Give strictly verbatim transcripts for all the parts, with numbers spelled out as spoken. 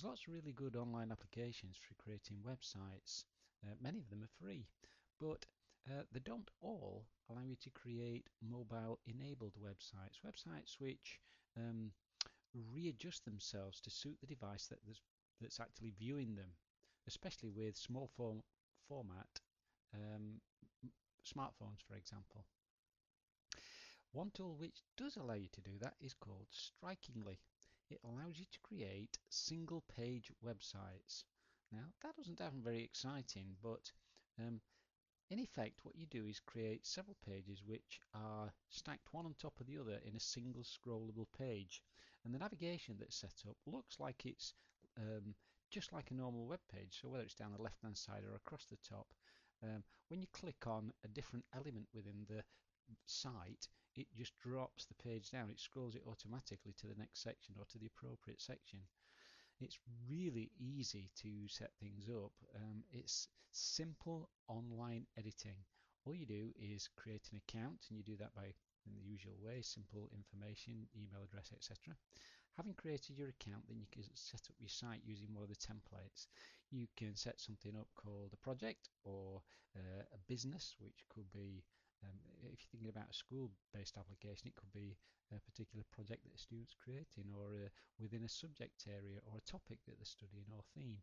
There's lots of really good online applications for creating websites. Uh, many of them are free, but uh, they don't all allow you to create mobile enabled websites, websites which um, readjust themselves to suit the device that that's actually viewing them, especially with small form format um, smartphones, for example. One tool which does allow you to do that is called Strikingly. It allows you to create single page websites. Now that doesn't sound very exciting, but um, in effect what you do is create several pages which are stacked one on top of the other in a single scrollable page, and the navigation that's set up looks like it's um, just like a normal web page. So whether it's down the left hand side or across the top, um, when you click on a different element within the site, it just drops the page down. It scrolls it automatically to the next section or to the appropriate section. It's really easy to set things up. Um, it's simple online editing. All you do is create an account, and you do that by in the usual way, simple information, email address, et cetera. Having created your account, then you can set up your site using one of the templates. You can set something up called a project or uh, a business, which could be um, if you're thinking about a school-based application, it could be a particular project that a student's creating, or uh, within a subject area or a topic that they're studying or theme.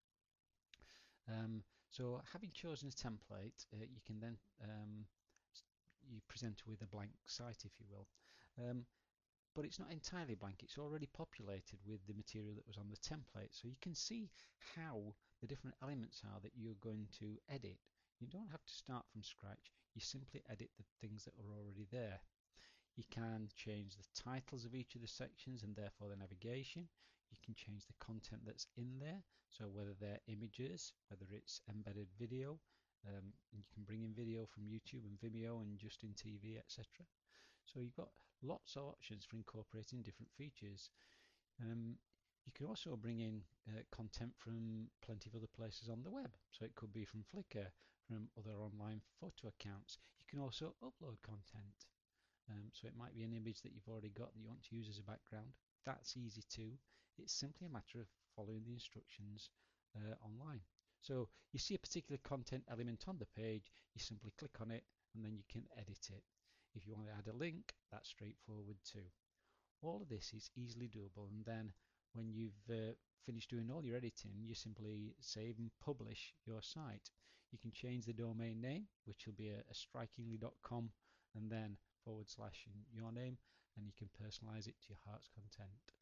Um, so having chosen a template, uh, you can then um, you present with a blank site, if you will. Um, but it's not entirely blank. It's already populated with the material that was on the template, so you can see how the different elements are that you're going to edit. You don't have to start from scratch. You simply edit the things that are already there. You can change the titles of each of the sections and therefore the navigation. You can change the content that's in there, so whether they're images, whether it's embedded video, um, and you can bring in video from YouTube and Vimeo and Justin T V, et cetera. So you've got lots of options for incorporating different features. Um, you can also bring in uh, content from plenty of other places on the web. So it could be from Flickr, from other online photo accounts. You can also upload content. Um, so it might be an image that you've already got that you want to use as a background. That's easy too. It's simply a matter of following the instructions uh, online. So you see a particular content element on the page, you simply click on it and then you can edit it. If you want to add a link, that's straightforward too. All of this is easily doable, and then when you've uh, finished doing all your editing, you simply save and publish your site. You can change the domain name, which will be a, a strikingly dot com, and then forward slash your name, and you can personalize it to your heart's content.